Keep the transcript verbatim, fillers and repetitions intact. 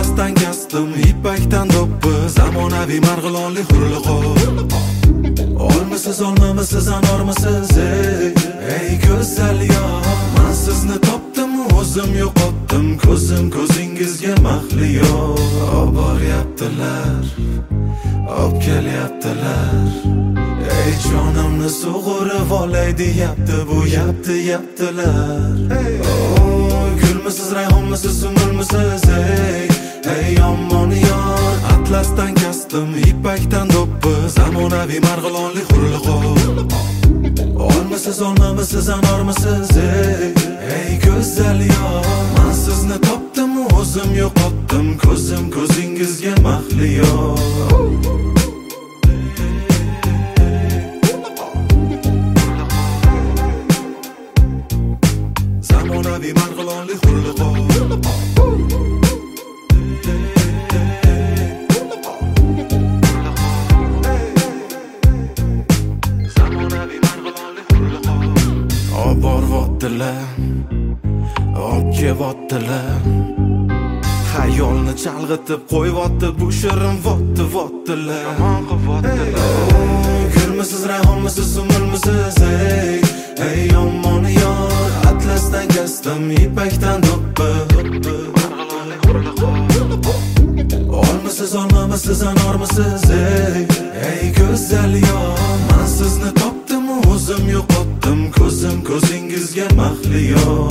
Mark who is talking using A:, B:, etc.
A: Atlasdan kasdim ipakdan do'ppi, zamonaviy marg'ilonli hurliqo'p. Olmisiz olmamisiz anormisiz ey, ey go'zal yor. Men sizni topdim, o'zim yo'qotdim, ko'zim ko'zingizga mahliyo. Oboryaptilar, olib kelyaptilar, ey jonimni sug'urib olay deyapti, bu yapti yaptilar. Oy, gulmisiz rayhonmisiz sumulmisiz ey, ey yomon yor. Atlasdan kasdim ipakdan do'ppi, zamonaviy marg'ilonli hurliqo'p. Olmisiz olmamisiz anormisiz ey, ey go'zal yor. Men sizni topdim, o'zim yo'qotdim, ko'zim ko'zingizga mahliyo. Zamonaviy marg'ilonli hurliqo'p. Borvotdilar, olib kelyaptilar, xayolni chalg'itib qo'yvotdi, bu shirin votdi votdilar. Yomon qilvotdilar. Gulmisiz rayhonmisiz sumulmisiz ey, ey yomon yor. Atlasdan kasdim ipakdan do'ppi, olmisiz olmamisiz anormisiz ey, ey go'zal yor. Men sizni topdim, o'zim yo'qotdim, ko'zim ko'zingizga mahliyo.